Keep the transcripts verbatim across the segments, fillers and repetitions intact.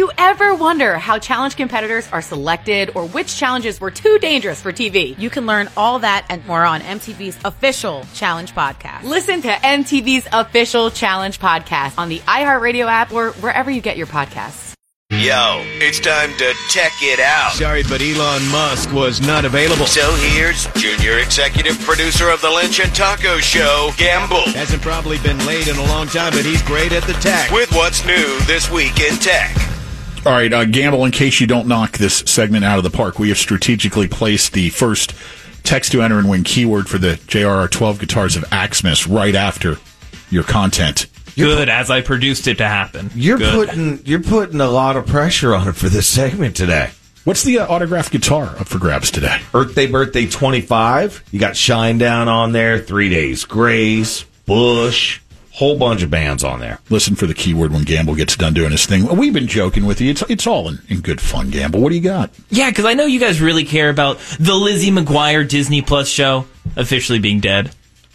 you ever wonder how challenge competitors are selected or which challenges were too dangerous for T V? You can learn all that and more on M T V's official Challenge Podcast. Listen to M T V's official Challenge Podcast on the iHeartRadio app or wherever you get your podcasts. Yo, it's time to check it out. Sorry, but Elon Musk was not available. So here's junior executive producer of the Lynch and Taco Show, Gamble. Hasn't probably been late in a long time, but he's great at the tech. With what's new this week in tech. All right, uh, Gamble, in case you don't knock this segment out of the park, we have strategically placed the first text to enter and win keyword for the J R R twelve guitars of Axmis right after your content. Good, as I produced it to happen. You're Good. putting you're putting a lot of pressure on it for this segment today. What's the uh, autographed guitar up for grabs today? Earth Day Birthday twenty-five. You got Shinedown on there, Three Days Grace, Bush, whole bunch of bands on there. Listen for the keyword when Gamble gets done doing his thing. We've been joking with you. It's it's all in, in good fun, Gamble. What do you got? Yeah, because I know you guys really care about the Lizzie McGuire Disney Plus show officially being dead.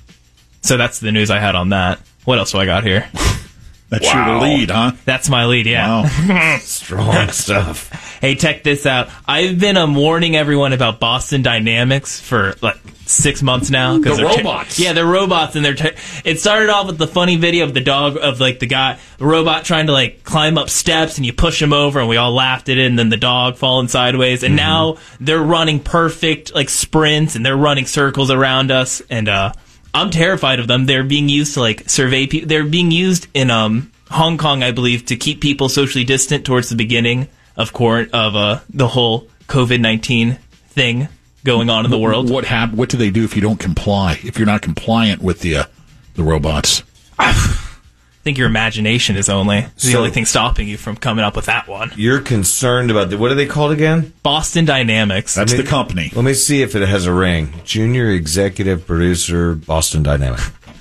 So that's the news I had on that. What else do I got here? That's Wow. your lead, huh? That's my lead, yeah. Wow. Strong stuff. Hey, check this out. I've been um, warning everyone about Boston Dynamics for like six months now. The they're robots. Te- yeah, they're robots, and they're. Te- it started off with the funny video of the dog of like the guy, the robot trying to like climb up steps, and you push him over, and we all laughed at it, and then the dog falling sideways, and mm-hmm. now they're running perfect like sprints, and they're running circles around us, and uh, I'm terrified of them. They're being used to like survey people. They're being used in um Hong Kong, I believe, to keep people socially distant towards the beginning of court of uh, the whole COVID nineteen thing going on in the world. What hap- What do they do if you don't comply? If you're not compliant with the uh, the robots? I think your imagination is only the So- only thing stopping you from coming up with that one. You're concerned about the, what are they called again? Boston Dynamics. That's I mean- the company. Let me see if it has a ring. Junior executive producer, Boston Dynamic.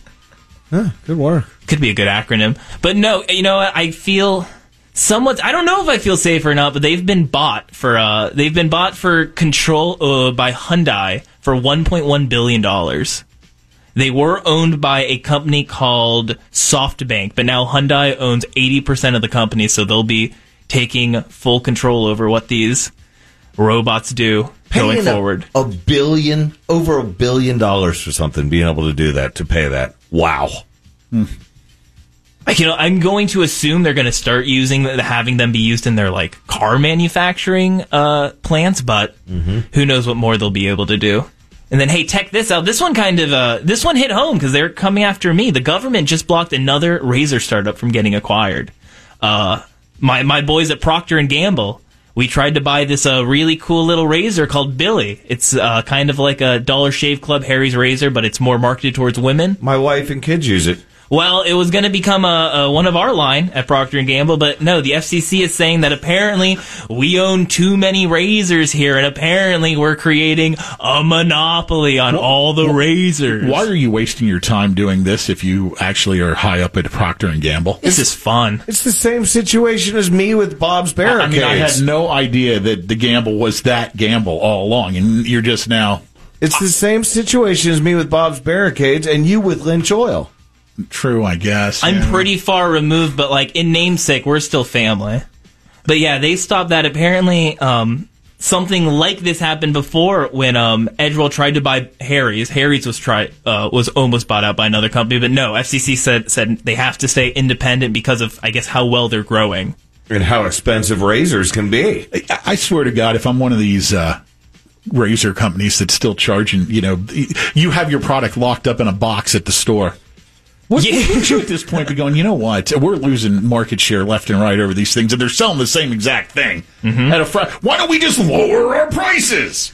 Huh, good work. Could be a good acronym. But no, you know what? I feel somewhat, I don't know if I feel safe or not, but they've been bought for, uh, they've been bought for control uh, by Hyundai for one point one billion dollars. They were owned by a company called SoftBank, but now Hyundai owns eighty percent of the company, so they'll be taking full control over what these robots do going Paying a- forward. A billion, over a billion dollars for something, being able to do that, to pay that. Wow. Hmm. Like, you know, I'm going to assume they're going to start using, having them be used in their, like, car manufacturing uh, plants, but mm-hmm. who knows what more they'll be able to do. And then, hey, check this out. This one kind of, uh, this one hit home because they're coming after me. The government just blocked another razor startup from getting acquired. Uh, my my boys at Procter and Gamble, we tried to buy this uh, really cool little razor called Billy. It's uh, kind of like a Dollar Shave Club Harry's razor, but it's more marketed towards women. My wife and kids use it. Well, it was going to become a, a one of our line at Procter and Gamble, but no, the F C C is saying that apparently we own too many razors here, and apparently we're creating a monopoly on well, all the well, razors. Why are you wasting your time doing this if you actually are high up at Procter and Gamble? This is fun. It's the same situation as me with Bob's Barricades. I mean, I had no idea that the Gamble was that Gamble all along, and you're just now... It's the same situation as me with Bob's Barricades and you with Lynch Oil. True, I guess. I'm yeah. pretty far removed, but like in namesake, we're still family. But yeah, they stopped that. Apparently, um, something like this happened before when um, Edgewell tried to buy Harry's. Harry's was try uh, was almost bought out by another company, but no, F C C said said they have to stay independent because of, I guess, how well they're growing and how expensive razors can be. I, I swear to God, if I'm one of these uh, razor companies that's still charging, you know, you have your product locked up in a box at the store. What, yeah. Wouldn't you at this point be going, you know what, we're losing market share left and right over these things, and they're selling the same exact thing mm-hmm. at a fr- Why don't we just lower our prices?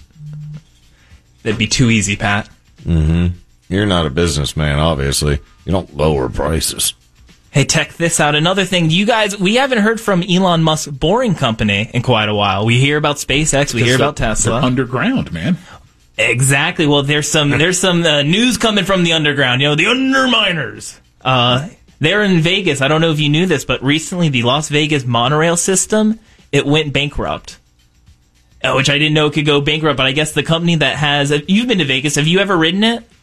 That'd be too easy, Pat. Mm-hmm. You're not a businessman, obviously. You don't lower prices. Hey, check this out. Another thing, you guys, we haven't heard from Elon Musk's Boring Company in quite a while. We hear about SpaceX, we hear about Tesla. They're underground, man. Exactly. Well, there's some there's some uh, news coming from the underground. You know, the underminers. Uh, they're in Vegas. I don't know if you knew this, but recently the Las Vegas monorail system, it went bankrupt. Uh, which I didn't know could go bankrupt, but I guess the company that has... You've been to Vegas. Have you ever ridden it?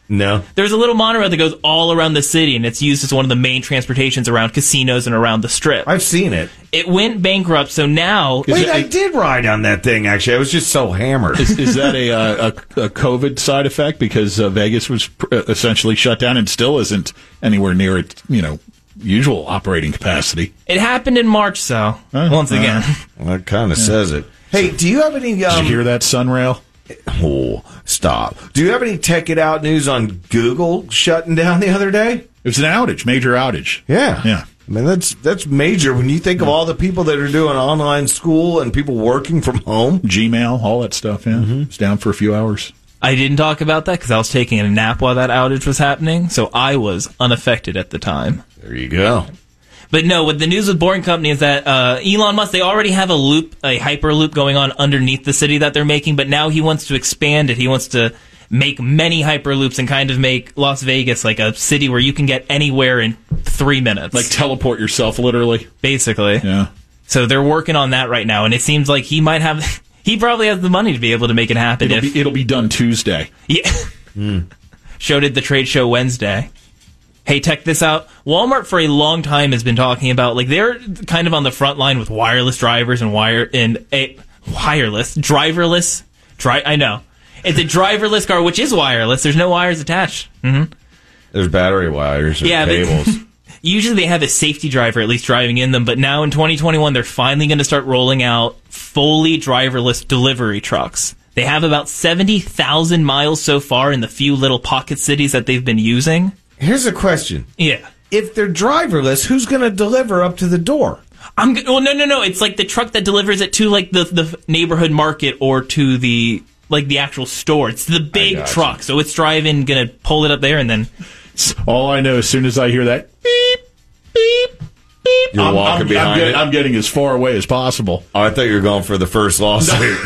No. There's a little monorail that goes all around the city, and it's used as one of the main transportations around casinos and around the Strip. I've seen it. It went bankrupt, so now... Wait, I did ride on that thing, actually. I was just so hammered. Is, is that a, uh, a a COVID side effect? Because uh, Vegas was pr- essentially shut down and still isn't anywhere near its, you know, usual operating capacity. It happened in March, so, Uh, once uh, again. Well, that kind of says it. Hey, do you have any... Um, Did you hear that, Sunrail? Oh, stop. Do you have any Tech It Out news on Google shutting down the other day? It was an outage, major outage. Yeah. Yeah. I mean, that's that's major when you think of all the people that are doing online school and people working from home. Gmail, all that stuff, yeah. Mm-hmm. It's down for a few hours. I didn't talk about that because I was taking a nap while that outage was happening, so I was unaffected at the time. There you go. But no, what the news with Boring Company is that uh, Elon Musk, they already have a loop, a Hyperloop going on underneath the city that they're making, but now he wants to expand it. He wants to make many Hyperloops and kind of make Las Vegas like a city where you can get anywhere in three minutes. Like teleport yourself, literally. Basically. Yeah. So they're working on that right now, and it seems like he might have, he probably has the money to be able to make it happen. It'll, if, be, it'll be done Tuesday. Yeah. Mm. Showed at the trade show Wednesday. Hey, check this out. Walmart for a long time has been talking about, like, they're kind of on the front line with wireless drivers and wire and a wireless driverless. Dri- I know it's a driverless car, which is wireless. There's no wires attached. Mm-hmm. There's battery wires or yeah, cables. Usually they have a safety driver at least driving in them, but now in twenty twenty-one they're finally going to start rolling out fully driverless delivery trucks. They have about seventy thousand miles so far in the few little pocket cities that they've been using. Here's a question. Yeah. If they're driverless, who's going to deliver up to the door? I'm g- well, no, no, no. It's like the truck that delivers it to like the the neighborhood market or to the like the actual store. It's the big truck, so it's driving, gonna pull it up there, and then. All I know, as soon as I hear that beep, beep, beep, You're I'm, walking I'm, behind I'm, get, it? I'm getting as far away as possible. Oh, I thought you were going for the first lawsuit.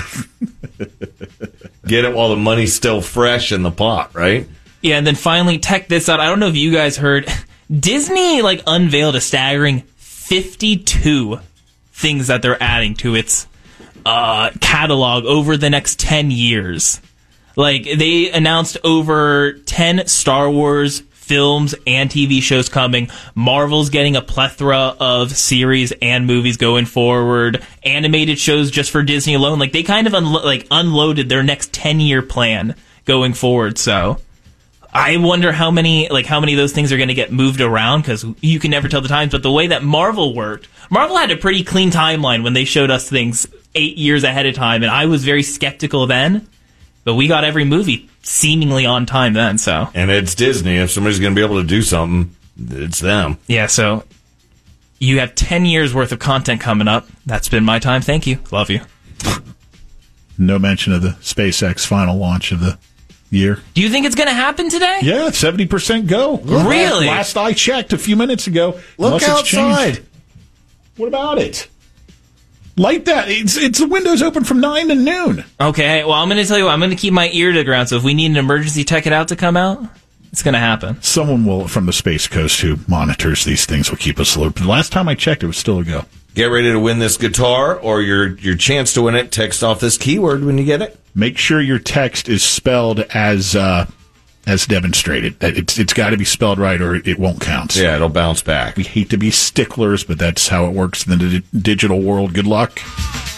Get it while the money's still fresh in the pot, right? Yeah, and then finally, check this out. I don't know if you guys heard. Disney, like, unveiled a staggering fifty-two things that they're adding to its uh, catalog over the next ten years. Like, they announced over ten Star Wars films and T V shows coming. Marvel's getting a plethora of series and movies going forward. Animated shows just for Disney alone. Like, they kind of unlo- like unloaded their next ten-year plan going forward, so... I wonder how many, like, how many of those things are going to get moved around, because you can never tell the times. But the way that Marvel worked, Marvel had a pretty clean timeline when they showed us things eight years ahead of time, and I was very skeptical then. But we got every movie seemingly on time then, so. And it's Disney. If somebody's going to be able to do something, it's them. Yeah, so you have ten years worth of content coming up. That's been my time. Thank you. Love you. No mention of the SpaceX final launch of the year. Do you think it's going to happen today? Yeah, seventy percent go. Really? Last I checked a few minutes ago. Look outside. What about it? Light that. It's it's the windows open from nine to noon. Okay, well, I'm going to tell you what, I'm going to keep my ear to the ground, so if we need an emergency Tech It Out to come out, it's going to happen. Someone will from the Space Coast who monitors these things will keep us alert. But the last time I checked, it was still a go. Get ready to win this guitar or your your chance to win it. Text off this keyword when you get it. Make sure your text is spelled as uh, as demonstrated. That It's it's got to be spelled right, or it won't count. Yeah, it'll bounce back. We hate to be sticklers, but that's how it works in the di- digital world. Good luck.